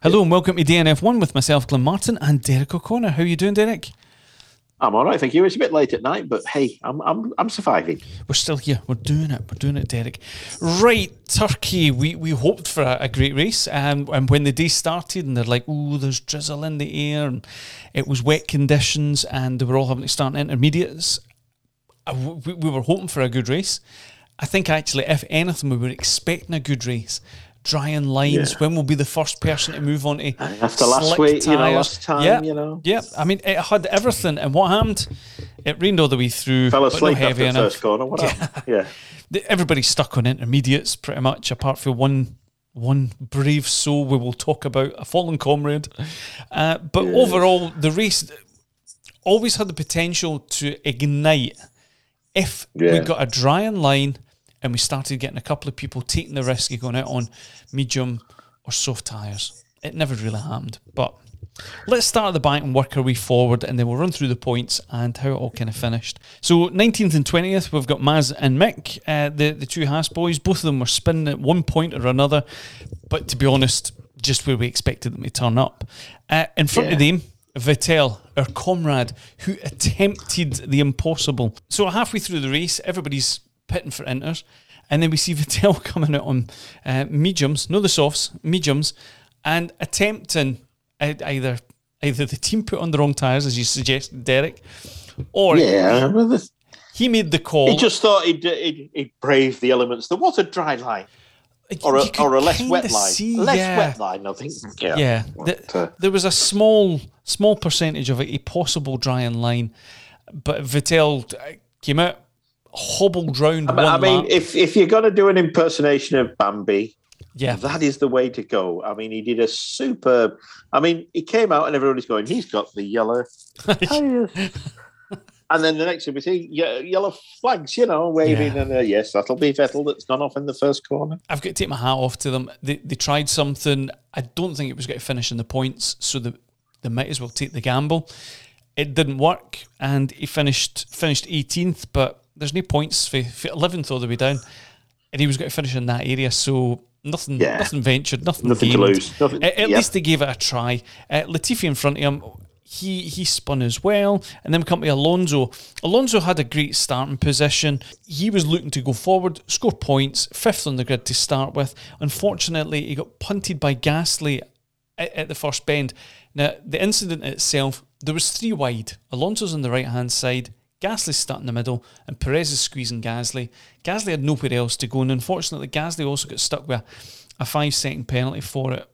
Hello and welcome to DNF1 with myself, Glenn Martin, and Derek O'Connor. How are you doing, Derek? I'm all right, thank you. It's a bit late at night, but hey, I'm surviving. We're still here. We're doing it, Derek. Right, Turkey. We hoped for a great race, and when the day started, and they're like, "Oh, there's drizzle in the air," and it was wet conditions, and they were all having to start intermediates. We were hoping for a good race. I think actually, if anything, we were expecting a good race. Drying lines. When will be the first person to move on to after last week? Last time. Yeah. I mean, it had everything, and what happened? It rained all the way through. Fell asleep after the first corner. What happened? Yeah. Everybody's stuck on intermediates pretty much, apart from one brave soul we will talk about, a fallen comrade. But overall, the race always had the potential to ignite if we got a drying line. And we started getting a couple of people taking the risk of going out on medium or soft tyres. It never really happened. But let's start at the back and work our way forward, and then we'll run through the points and how it all kind of finished. So 19th and 20th, we've got Maz and Mick, the two Haas boys. Both of them were spinning at one point or another, but to be honest, just where we expected them to turn up. In front of them, Vettel, our comrade, who attempted the impossible. So halfway through the race, everybody's pitting for inters, and then we see Vettel coming out on mediums, no the softs, mediums, and attempting either the team put on the wrong tyres, as you suggested, Derek, or he made the call. He just thought he'd brave the elements. There was a dry line, or a less wet line, wet line, I think. There was a small percentage of a possible drying line, but Vettel came out, hobbled round one lap. If you're going to do an impersonation of Bambi, that is the way to go. I mean, he did a superb. I mean, he came out and everybody's going, he's got the yellow tires. And then the next thing we see, yellow flags, waving, and yes, that'll be Vettel that's gone off in the first corner. I've got to take my hat off to them. They tried something. I don't think it was going to finish in the points, so they might as well take the gamble. It didn't work, and he finished 18th, but there's no points for 11th all the way down, and he was going to finish in that area, so nothing ventured, nothing gained. To lose. At least they gave it a try. Latifi in front of him, he spun as well, and then we come to Alonso. Alonso had a great starting position. He was looking to go forward, score points, 5th on the grid to start with. Unfortunately, he got punted by Gasly at the first bend. Now, the incident itself, there was 3 wide. Alonso's on the right-hand side, Gasly's stuck in the middle, and Perez is squeezing Gasly. Gasly had nowhere else to go, and unfortunately, Gasly also got stuck with a 5-second penalty for it.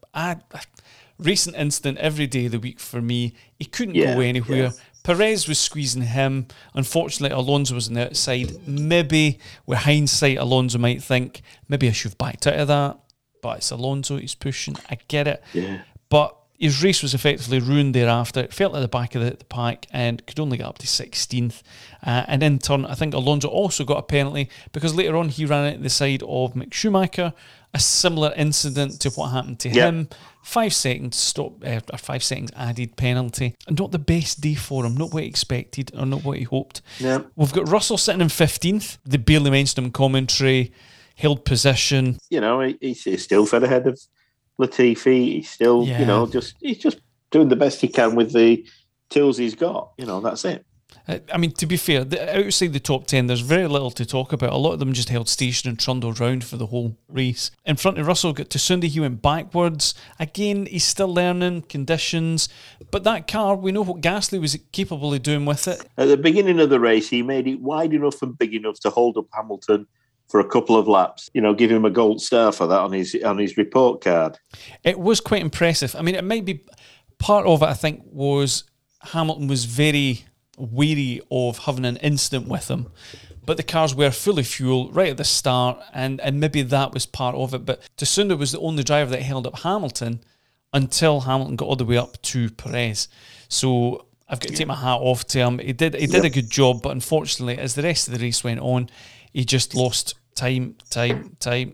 Recent incident every day of the week for me. He couldn't go anywhere. Yeah. Perez was squeezing him. Unfortunately, Alonso was on the outside. Maybe, with hindsight, Alonso might think, maybe I should have backed out of that. But it's Alonso, he's pushing. I get it. Yeah. But his race was effectively ruined thereafter. It fell at the back of the pack and could only get up to 16th. And in turn, I think Alonso also got a penalty because later on he ran at the side of Mick Schumacher. A similar incident to what happened to him. 5 seconds stop, or 5 seconds added penalty. And not the best day for him, not what he expected or not what he hoped. Yep. We've got Russell sitting in 15th. They barely mentioned him in commentary, held position. He's still fed ahead of Latifi. He's still, he's just doing the best he can with the tools he's got. That's it. I mean, to be fair, outside the top 10, there's very little to talk about. A lot of them just held station and trundled round for the whole race. In front of Russell, got Tsunoda, he went backwards. Again, he's still learning conditions. But that car, we know what Gasly was capable of doing with it. At the beginning of the race, he made it wide enough and big enough to hold up Hamilton for a couple of laps. Give him a gold star for that on his report card. It was quite impressive. I mean, it might be part of it, I think, was Hamilton was very wary of having an incident with him, but the cars were full of fuel right at the start, and maybe that was part of it. But Tsunoda was the only driver that held up Hamilton until Hamilton got all the way up to Perez. So I've got to take my hat off to him. He did a good job, but unfortunately, as the rest of the race went on, he just lost time,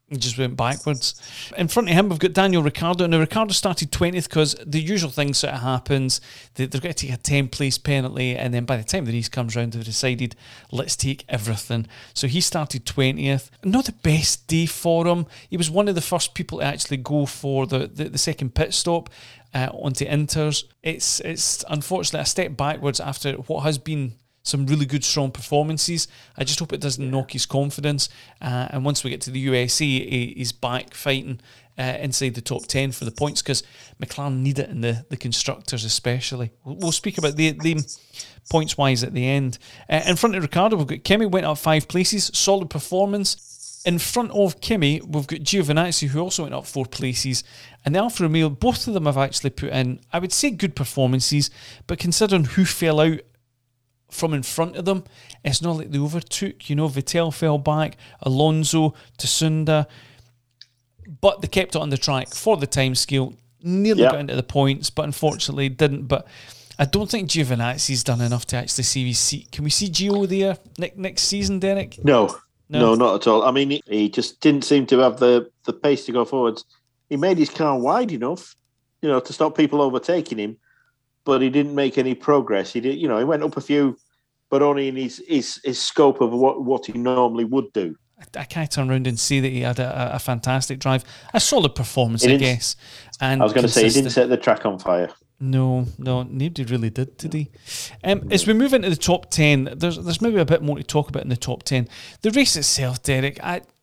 He just went backwards. In front of him, we've got Daniel Ricciardo. Now, Ricciardo started 20th because the usual thing sort of happens. They're going to take a 10th-place penalty, and then by the time the race comes round, they've decided, let's take everything. So he started 20th. Not the best day for him. He was one of the first people to actually go for the second pit stop onto Inters. It's unfortunately a step backwards after what has been some really good, strong performances. I just hope it doesn't knock his confidence. And once we get to the USA, he's back fighting inside the top 10 for the points, because McLaren need it in the constructors especially. We'll speak about the points-wise at the end. In front of Ricciardo, we've got Kimi, went up 5 places. Solid performance. In front of Kimi, we've got Giovinazzi, who also went up 4 places. And the Alfa Romeo, both of them have actually put in, I would say, good performances, but considering who fell out from in front of them, it's not like they overtook. Vettel fell back, Alonso, Tsunda, but they kept it on the track for the time scale. Nearly got into the points, but unfortunately didn't. But I don't think Giovinazzi's done enough to actually save his seat. Can we see Gio there next season, Derek? No, not at all. I mean, he just didn't seem to have the pace to go forwards. He made his car wide enough, to stop people overtaking him, but he didn't make any progress. He did, he went up a few, but only in his scope of what he normally would do. I can't turn around and say that he had a fantastic drive, a solid performance, I guess. And I was going to say, he didn't set the track on fire. No, nobody really did today. As we move into the top 10, there's maybe a bit more to talk about in the top 10. The race itself, Derek,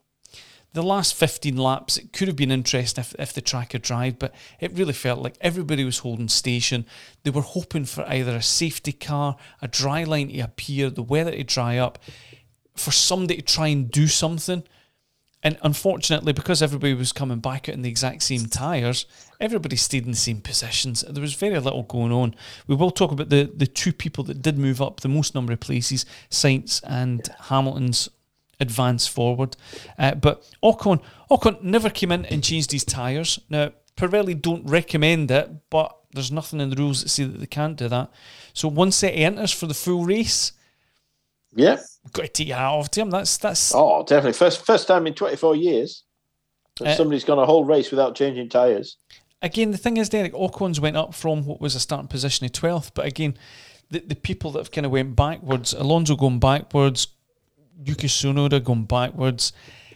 the last 15 laps, it could have been interesting if the track had dried, but it really felt like everybody was holding station. They were hoping for either a safety car, a dry line to appear, the weather to dry up, for somebody to try and do something. And unfortunately, because everybody was coming back out in the exact same tyres, everybody stayed in the same positions. There was very little going on. We will talk about the 2 people that did move up the most number of places, Sainz and Hamilton's advance forward. But Ocon never came in and changed his tyres. Now, Pirelli don't recommend it, but there's nothing in the rules that say that they can't do that. So 1 set of enters for the full race. Yeah. Got to take your hat off to him. That's Oh, definitely. First time in 24 years that somebody's gone a whole race without changing tyres. Again, the thing is, Derek, Ocon's went up from what was a starting position of 12th, but again, the people that have kind of went backwards, Alonso going backwards, Yuki Tsunoda going backwards.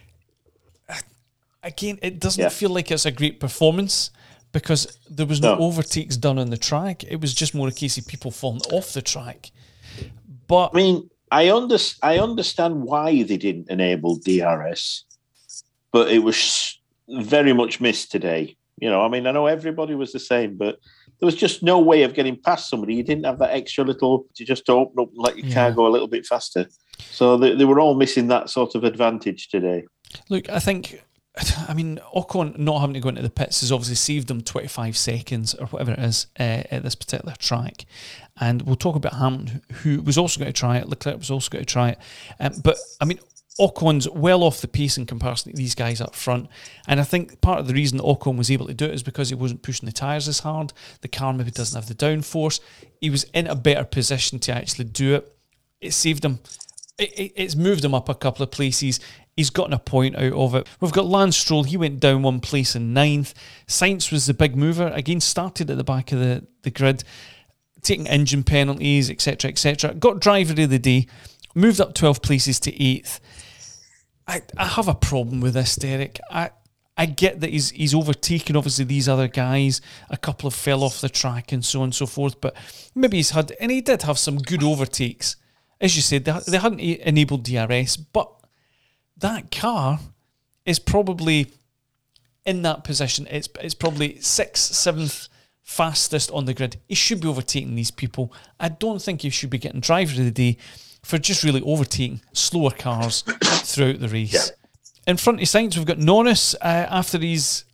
Again, it doesn't feel like it's a great performance because there was no overtakes done on the track. It was just more a case of people falling off the track. But I mean, I understand why they didn't enable DRS, but it was very much missed today. I mean, I know everybody was the same, but there was just no way of getting past somebody. You didn't have that extra little to just open up and let your car go a little bit faster. So they were all missing that sort of advantage today. Look, I mean, Ocon not having to go into the pits has obviously saved them 25 seconds or whatever it is at this particular track. And we'll talk about Hamilton, who was also going to try it. Leclerc was also going to try it. But, I mean, Ocon's well off the pace in comparison to these guys up front. And I think part of the reason Ocon was able to do it is because he wasn't pushing the tyres as hard. The car maybe doesn't have the downforce. He was in a better position to actually do it. It saved him. It's moved him up a couple of places. He's gotten a point out of it. We've got Lance Stroll. He went down 1 place in 9th. Sainz was the big mover. Again, started at the back of the grid, taking engine penalties, etc., etc. Got driver of the day. Moved up 12 places to 8th. I have a problem with this, Derek. I get that he's overtaken, obviously, these other guys. A couple have fell off the track and so on and so forth. But maybe he's had... And he did have some good overtakes. As you said, they hadn't enabled DRS, but that car is probably in that position. It's probably 6th, 7th fastest on the grid. He should be overtaking these people. I don't think he should be getting driver of the day for just really overtaking slower cars throughout the race. Yeah. In front of Sainz, we've got Norris after his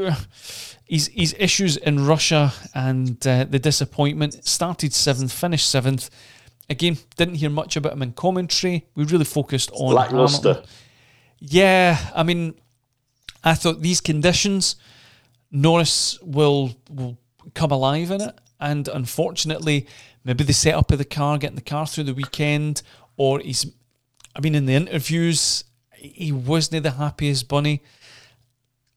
issues in Russia and the disappointment. Started 7th, finished 7th. Again, didn't hear much about him in commentary. We really focused on Hamilton. Yeah, I mean, I thought these conditions, Norris will come alive in it. And unfortunately, maybe the setup of the car, getting the car through the weekend, or in the interviews, he wasn't the happiest bunny.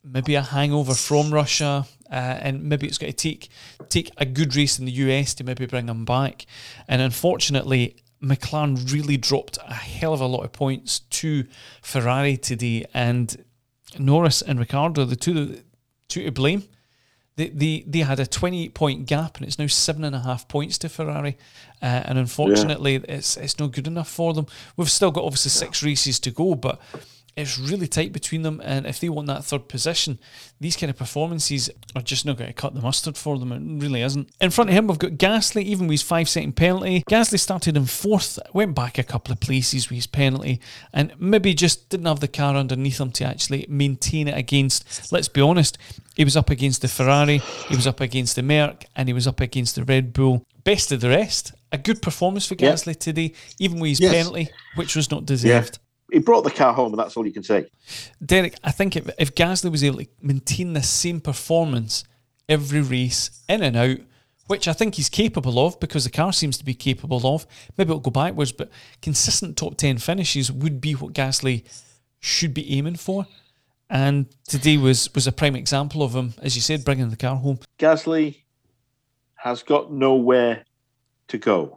maybe a hangover from Russia, and maybe it's going to take a good race in the US to maybe bring him back. And unfortunately, McLaren really dropped a hell of a lot of points to Ferrari today, and Norris and Ricciardo, the two to blame. They had a 28-point gap, and it's now 7.5 points to Ferrari, and unfortunately, it's not good enough for them. We've still got obviously 6 races to go, but it's really tight between them, and if they want that third position, these kind of performances are just not going to cut the mustard for them. It really isn't. In front of him, we've got Gasly, even with his 5-second penalty. Gasly started in 4th, went back a couple of places with his penalty, and maybe just didn't have the car underneath him to actually maintain it against, let's be honest, he was up against the Ferrari, he was up against the Merc, and he was up against the Red Bull. Best of the rest. A good performance for Gasly today, even with his penalty, which was not deserved. He brought the car home, and that's all you can say. Derek, I think if Gasly was able to maintain the same performance every race, in and out, which I think he's capable of because the car seems to be capable of, maybe it'll go backwards, but consistent top 10 finishes would be what Gasly should be aiming for. And today was a prime example of him, as you said, bringing the car home. Gasly has got nowhere to go.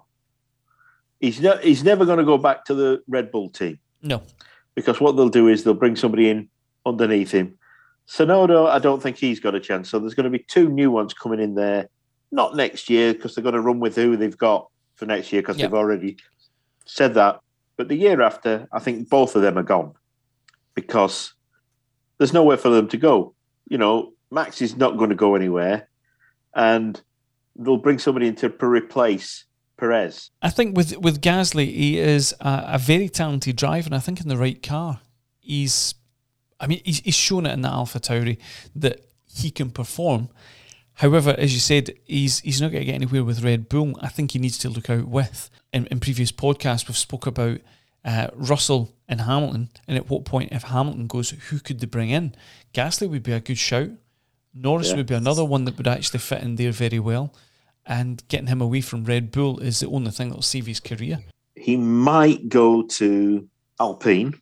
He's never going to go back to the Red Bull team. No. Because what they'll do is they'll bring somebody in underneath him. Tsunoda, I don't think he's got a chance. So there's going to be 2 new ones coming in there. Not next year, because they're going to run with who they've got for next year, because they've already said that. But the year after, I think both of them are gone. Because there's nowhere for them to go. You know, Max is not going to go anywhere. And they'll bring somebody in to replace Perez. I think with Gasly, he is a very talented driver, and I think in the right car, he's shown it in the AlphaTauri that he can perform. However, as you said, he's not going to get anywhere with Red Bull. I think he needs to look out with. In previous podcasts, we've spoke about Russell and Hamilton, and at what point, if Hamilton goes, who could they bring in? Gasly would be a good shout. Norris would be another one that would actually fit in there very well. And getting him away from Red Bull is the only thing that will save his career. He might go to Alpine,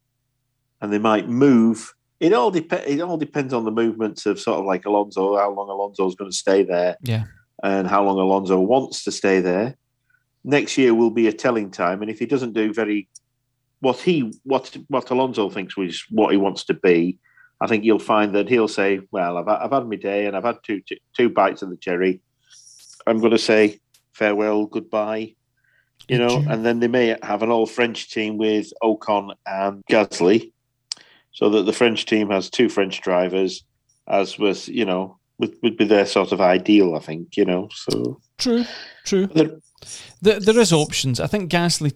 and they might move. It all depends on the movements of sort of like Alonso, how long Alonso's going to stay there, and how long Alonso wants to stay there. Next year will be a telling time, and if he doesn't do what Alonso thinks was what he wants to be, I think you'll find that he'll say, "Well, I've had my day, and I've had two bites of the cherry. I'm going to say farewell, goodbye," and then they may have an all-French team with Ocon and Gasly, so that the French team has 2 French drivers, as was, would be their sort of ideal, I think, so. True. There is options. I think Gasly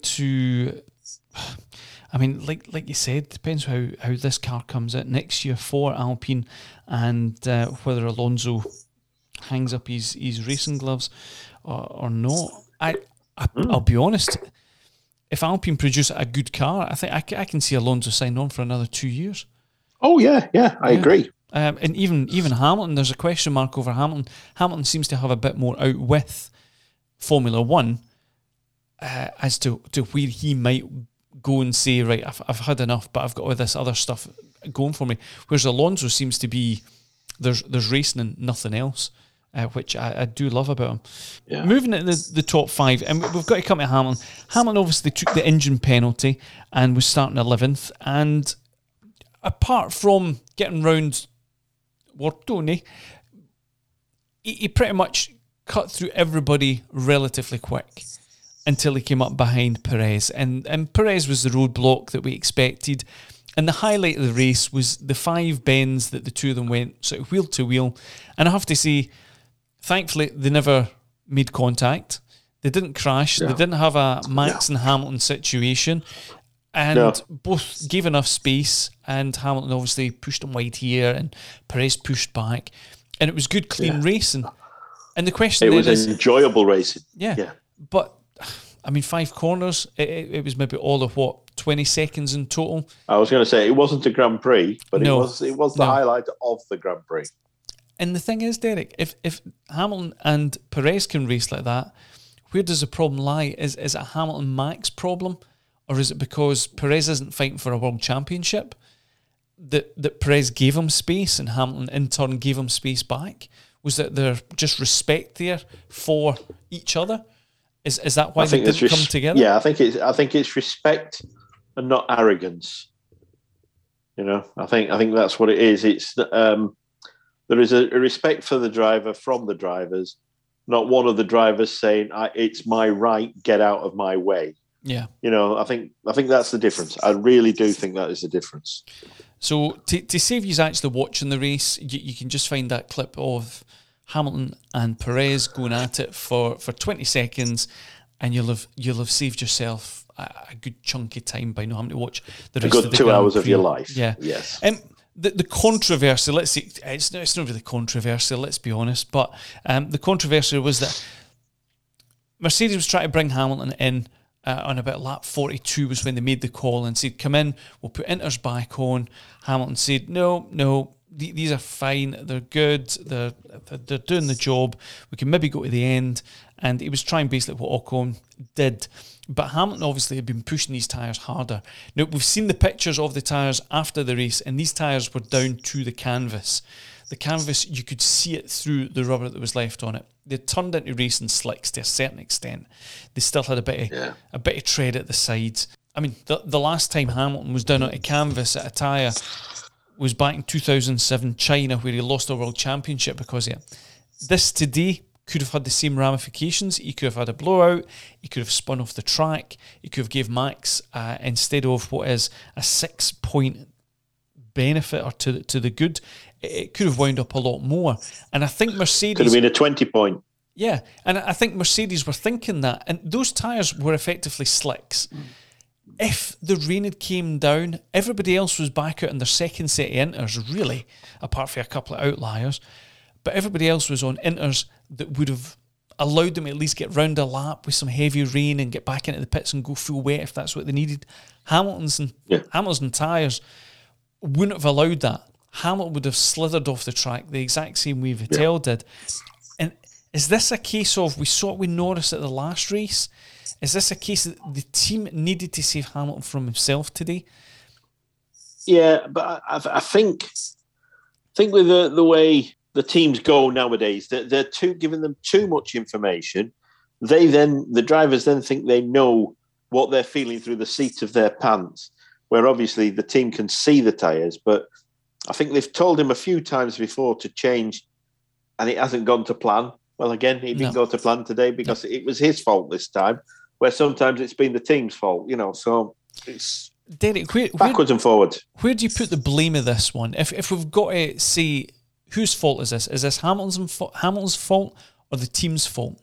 like you said, depends how this car comes out next year for Alpine, and whether Alonso hangs up his racing gloves or not. I'll be honest, if Alpine produce a good car, I think I can see Alonso sign on for another 2 years. Oh yeah, I agree. And even Hamilton, there's a question mark over Hamilton. Hamilton seems to have a bit more out with Formula One as to where he might go and say, right, I've had enough, but I've got all this other stuff going for me. Whereas Alonso seems to be there's racing and nothing else. Which I do love about him. Yeah. Moving into the top 5, and we've got to come to Hamilton. Hamilton obviously took the engine penalty and was starting 11th. And apart from getting round Wartoni, he pretty much cut through everybody relatively quick until he came up behind Perez. And Perez was the roadblock that we expected. And the highlight of the race was the 5 bends that the two of them went sort of wheel to wheel. And I have to say, thankfully, they never made contact. They didn't crash. No. They didn't have a Max and Hamilton situation. And both gave enough space. And Hamilton obviously pushed him wide here, and Perez pushed back. And it was good, clean racing. And the question then is... It was enjoyable racing. Yeah. But, 5 corners, it was maybe all of 20 seconds in total. I was going to say, it wasn't a Grand Prix, but it was the highlight of the Grand Prix. And the thing is, Derek, if Hamilton and Perez can race like that, where does the problem lie? Is it a Hamilton-Max problem? Or is it because Perez isn't fighting for a world championship? that Perez gave him space and Hamilton in turn gave him space back? Was that there just respect there for each other? Is that why they didn't come together? Yeah, I think it's respect and not arrogance. You know, I think that's what it is. It's there is a respect for the driver from the drivers, not one of the drivers saying it's my right, get out of my way. Yeah, you know, I think that's the difference. I really do think that is the difference. So to save you actually watching the race, you can just find that clip of Hamilton and Perez going at it for 20 seconds, and you'll have saved yourself a good chunk of time by not having to watch the rest of the 2 hours of your life. Yeah. Yes. The controversy, let's see, it's not really controversial, let's be honest, but the controversy was that Mercedes was trying to bring Hamilton in on about lap 42 was when they made the call and said, come in, we'll put inters back on. Hamilton said, no, these are fine, they're good, they're doing the job, we can maybe go to the end. And he was trying basically what Ocon did. But Hamilton obviously had been pushing these tyres harder. Now, we've seen the pictures of the tyres after the race, and these tyres were down to the canvas. The canvas, you could see it through the rubber that was left on it. They turned into racing slicks to a certain extent. They still had a bit of tread at the sides. I mean, the last time Hamilton was down on a canvas at a tyre was back in 2007 China, where he lost the World Championship because of it. This today could have had the same ramifications. He could have had a blowout. He could have spun off the track. He could have gave Max, instead of what is a 6-point benefit or to the good, it could have wound up a lot more. And I think Mercedes... Could have been a 20-point. Yeah, and I think Mercedes were thinking that. And those tyres were effectively slicks. If the rain had came down, everybody else was back out in their second set of inters, really, apart from a couple of outliers. But everybody else was on inters that would have allowed them to at least get round a lap with some heavy rain and get back into the pits and go full wet if that's what they needed. Hamilton's tyres wouldn't have allowed that. Hamilton would have slithered off the track the exact same way Vettel did. And is this a case of, we saw it with Norris at the last race, is this a case that the team needed to save Hamilton from himself today? Yeah, but I think with the way the teams go nowadays, they're giving them too much information. The drivers then think they know what they're feeling through the seat of their pants, where obviously the team can see the tyres. But I think they've told him a few times before to change, and it hasn't gone to plan. Well, again, he didn't go to plan today because it was his fault this time, where sometimes it's been the team's fault, you know. So it's Derek, backwards and forwards. Where do you put the blame of this one? If we've got to say, whose fault is this? Is this Hamilton's fault or the team's fault?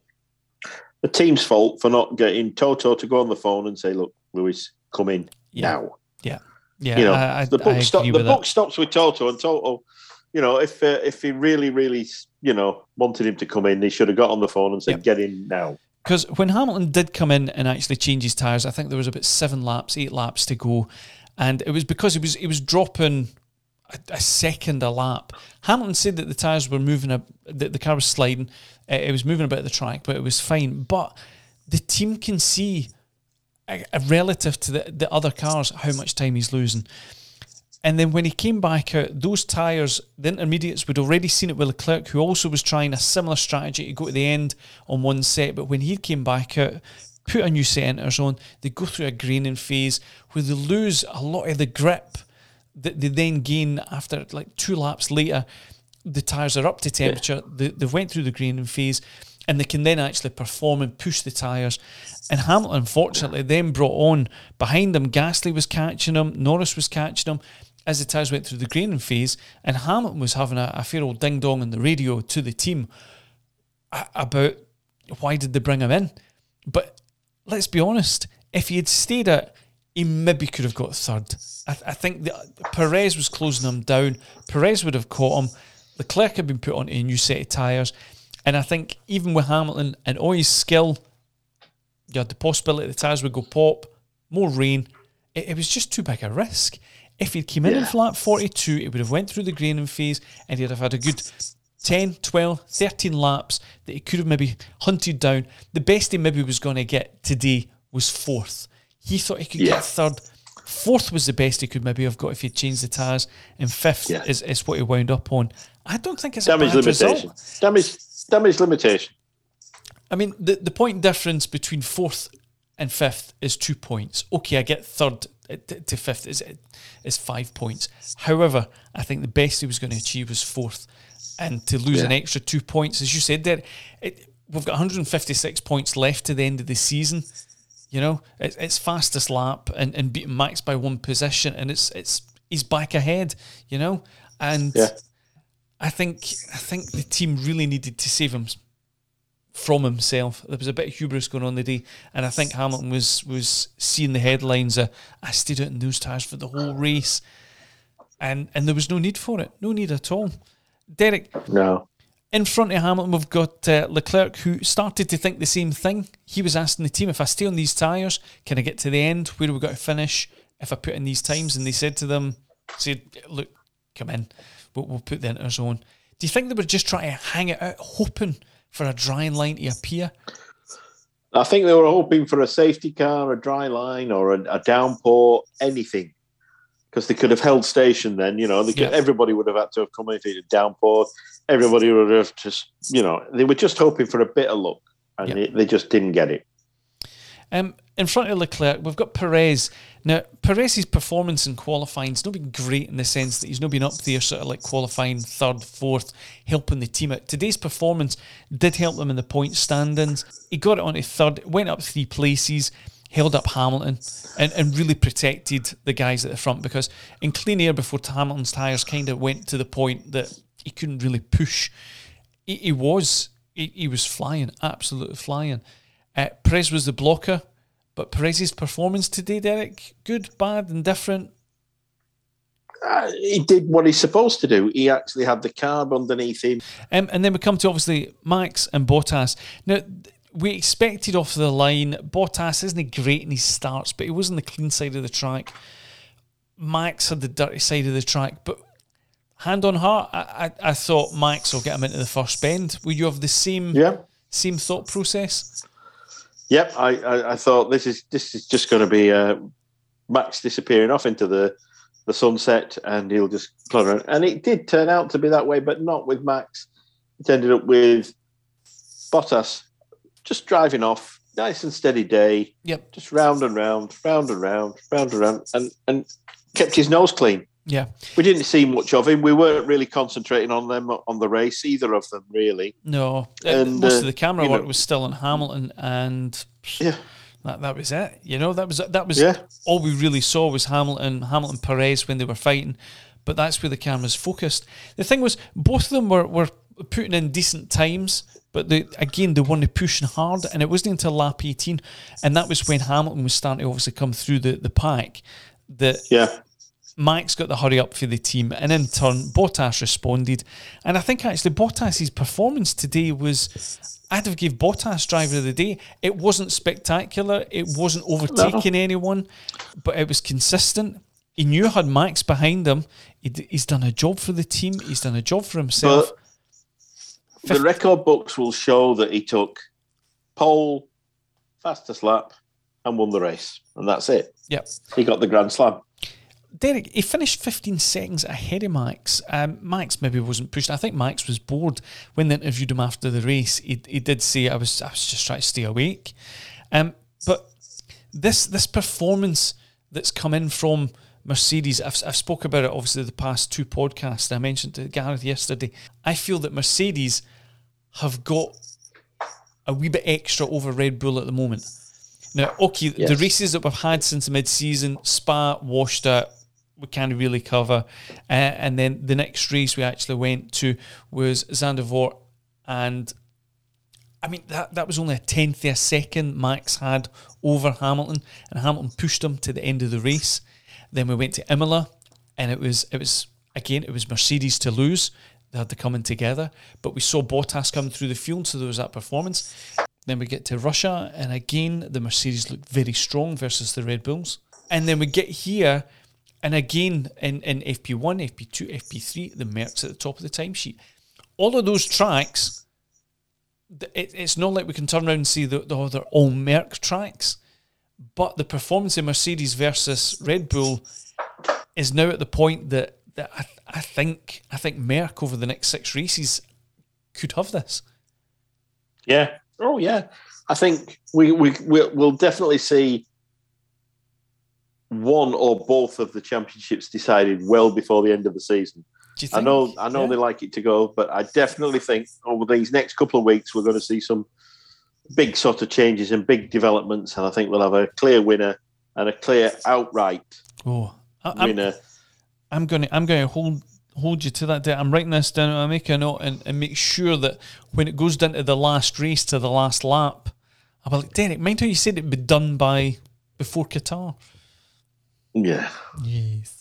The team's fault for not getting Toto to go on the phone and say, "Look, Lewis, come in now." Yeah. You know, the book stops with Toto, and Toto, you know, if he really, really, you know, wanted him to come in, he should have got on the phone and said, "Get in now." Because when Hamilton did come in and actually change his tyres, I think there was about 8 laps to go, and it was because he was dropping a second a lap. Hamilton said that the tyres were moving, that the car was sliding, it was moving about the track, but it was fine. But the team can see, relative to the other cars, how much time he's losing. And then when he came back out, those tyres, the intermediates, we'd already seen it with Leclerc, who also was trying a similar strategy to go to the end on one set. But when he came back out, put a new set inters on, they go through a graining phase where they lose a lot of the grip that they then gain after like 2 laps later. The tyres are up to temperature, they went through the graining phase, and they can then actually perform and push the tyres. And Hamilton, unfortunately, then brought on behind him. Gasly was catching him, Norris was catching him as the tyres went through the graining phase, and Hamilton was having a fair old ding-dong on the radio to the team about why did they bring him in. But let's be honest, if he had stayed out, he maybe could have got third. I think Perez was closing him down. Perez would have caught him. Leclerc had been put onto a new set of tyres. And I think even with Hamilton and all his skill, you had the possibility the tyres would go pop, more rain. It was just too big a risk. If he'd came in lap 42, it would have went through the graining phase and he'd have had a good 10, 12, 13 laps that he could have maybe hunted down. The best he maybe was going to get today was 4th. He thought he could get 3rd. Fourth was the best he could maybe have got if he'd changed the tyres, and fifth is what he wound up on. I don't think it's damage a bad limitation. result. Damage limitation. I mean, the point difference between fourth and fifth is 2 points. Okay, I get third to fifth is 5 points. However, I think the best he was going to achieve was fourth, and to lose an extra 2 points, as you said there, we've got 156 points left to the end of the season. You know, it's fastest lap and beating Max by one position, and he's back ahead. You know, and I think the team really needed to save him from himself. There was a bit of hubris going on the day, and I think Hamilton was seeing the headlines. I stayed out in those tyres for the whole race, and there was no need for it, no need at all. Derek, no. In front of Hamilton, we've got Leclerc, who started to think the same thing. He was asking the team, if I stay on these tyres, can I get to the end? Where do we got to finish if I put in these times? And they said to them, look, come in, we'll put the inters on. Do you think they were just trying to hang it out, hoping for a dry line to appear? I think they were hoping for a safety car, a dry line, or a downpour, anything. Because they could have held station then, everybody would have had to have come in if it had downpoured. Everybody would have just, they were just hoping for a bit of luck, and they just didn't get it. In front of Leclerc, we've got Perez. Now, Perez's performance in qualifying has not been great in the sense that he's not been up there sort of like qualifying third, fourth, helping the team out. Today's performance did help them in the point standings. He got it onto third, went up 3 places, held up Hamilton, and really protected the guys at the front, because in clean air before Hamilton's tyres kind of went to the point that he couldn't really push. He was flying, absolutely flying. Perez was the blocker, but Perez's performance today, Derek, good, bad, indifferent? He did what he's supposed to do. He actually had the carb underneath him. And then we come to, obviously, Max and Bottas. Now, we expected off the line, Bottas isn't great in his starts, but he was on the clean side of the track. Max had the dirty side of the track, but hand on heart, I thought Max will get him into the first bend. Will you have the same thought process? Yep, I thought this is just going to be Max disappearing off into the sunset, and he'll just plod around. And it did turn out to be that way, but not with Max. It ended up with Bottas just driving off, nice and steady day. Yep. Just round and round, and kept his nose clean. Yeah. We didn't see much of him. We weren't really concentrating on them on the race, either of them, really. No. And most of the camera work was still on Hamilton, and that was it. That was all we really saw was Hamilton Perez when they were fighting, but that's where the cameras focused. The thing was, both of them were putting in decent times, but they weren't pushing hard, and it wasn't until lap 18, and that was when Hamilton was starting to obviously come through the pack, that Max got the hurry up for the team, and in turn Bottas responded. And I think actually Bottas's performance today was, I'd have gave Bottas driver of the day. It wasn't spectacular, it wasn't overtaking anyone, but it was consistent. He knew he had Max behind him. He's done a job for the team, he's done a job for himself. But the record books will show that he took pole, fastest lap, and won the race, and that's it. Yep. He got the Grand Slam. Derek, he finished 15 seconds ahead of Max. Max maybe wasn't pushed. I think Max was bored when they interviewed him after the race. He did say, I was just trying to stay awake. But this performance that's come in from Mercedes, I've spoke about it obviously the past 2 podcasts. I mentioned to Gareth yesterday. I feel that Mercedes have got a wee bit extra over Red Bull at the moment. Now, the races that we've had since mid-season, Spa washed out, we can't really cover. And then the next race we actually went to was Zandvoort, and I mean, that was only a tenth of a second Max had over Hamilton, and Hamilton pushed him to the end of the race. Then we went to Imola, and it was Mercedes to lose. They had to come in together, but we saw Bottas coming through the field, so there was that performance. Then we get to Russia, and again, the Mercedes looked very strong versus the Red Bulls. And then we get here, and again, in FP1, FP2, FP3, the Mercs at the top of the timesheet. All of those tracks, it's not like we can turn around and see they're all Merc tracks. But the performance of Mercedes versus Red Bull is now at the point that I think Merck over the next 6 races could have this. Yeah. Oh, yeah. I think we'll definitely see one or both of the championships decided well before the end of the season. Do you think? I know they like it to go, but I definitely think over these next couple of weeks we're going to see some big sort of changes and big developments, and I think we'll have a clear winner and a clear outright winner. I'm going to hold you to that. I'm writing this down. I'll make a note and make sure that when it goes down to the last race, to the last lap, I'll be like, Derek, mind how you said it'd be done before Qatar? Yeah. Yes.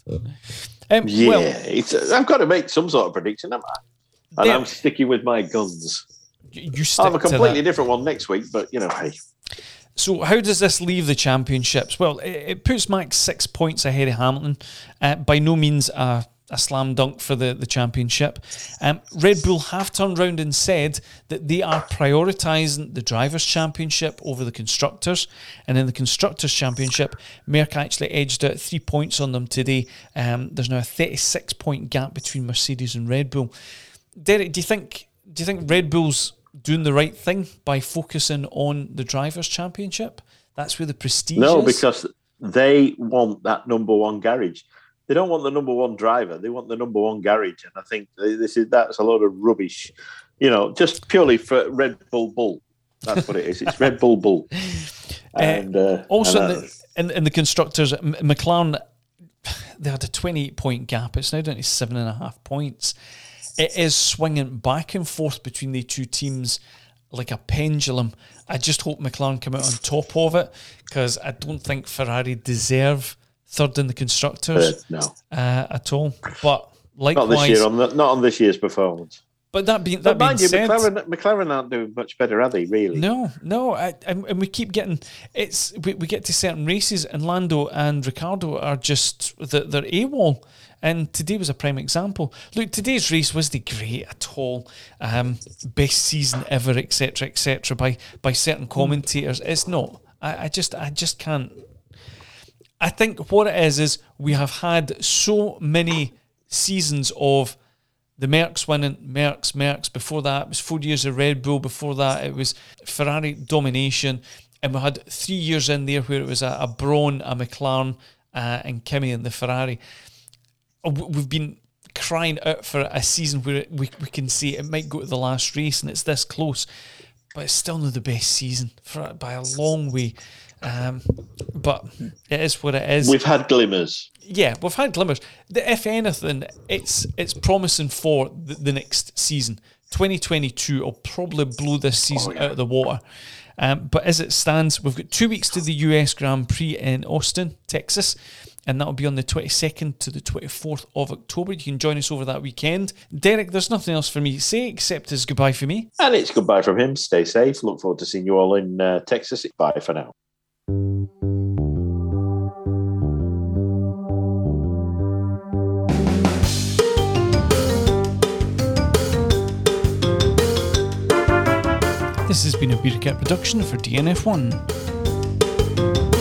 I've got to make some sort of prediction, haven't I? And I'm sticking with my guns. I'll have a completely different one next week, but, hey. So how does this leave the championships? Well, it puts Max 6 points ahead of Hamilton. By no means a slam dunk for the championship. Red Bull have turned around and said that they are prioritising the Drivers' Championship over the Constructors. And in the Constructors' Championship, Merck actually edged out 3 points on them today. There's now a 36-point gap between Mercedes and Red Bull. Derek, do you think Red Bull's doing the right thing by focusing on the Drivers' Championship? That's where the prestige is. No, because they want that number one garage. They don't want the number one driver. They want the number one garage. And I think that's a load of rubbish, just purely for Red Bull Bull. That's what it is. It's Red Bull Bull. And also in the Constructors, McLaren, they had a 28-point gap. It's now down to 7.5 points. It is swinging back and forth between the two teams like a pendulum. I just hope McLaren come out on top of it, because I don't think Ferrari deserve third in the Constructors at all. But likewise, not this year, not on this year's performance. But that being said, McLaren aren't doing much better, are they? Really? No. And we keep getting we get to certain races, and Lando and Ricciardo are just they're AWOL. And today was a prime example. Look, today's race wasn't great at all. Best season ever, etc., by certain commentators. It's not. I just can't. I think what it is we have had so many seasons of the Mercs winning, Mercs. Before that, it was 4 years of Red Bull. Before that, it was Ferrari domination. And we had 3 years in there where it was a Brawn, a McLaren, and Kimi in the Ferrari. We've been crying out for a season where we can see it might go to the last race and it's this close, but it's still not the best season by a long way. But it is what it is. We've had glimmers. Yeah, we've had glimmers. If anything, it's promising for the next season. 2022 will probably blow this season out of the water. But as it stands, we've got 2 weeks to the US Grand Prix in Austin, Texas. And that'll be on the 22nd to the 24th of October. You can join us over that weekend. Derek, there's nothing else for me to say except it's goodbye for me. And it's goodbye from him. Stay safe. Look forward to seeing you all in Texas. Bye for now. This has been a Beer Cat production for DNF1.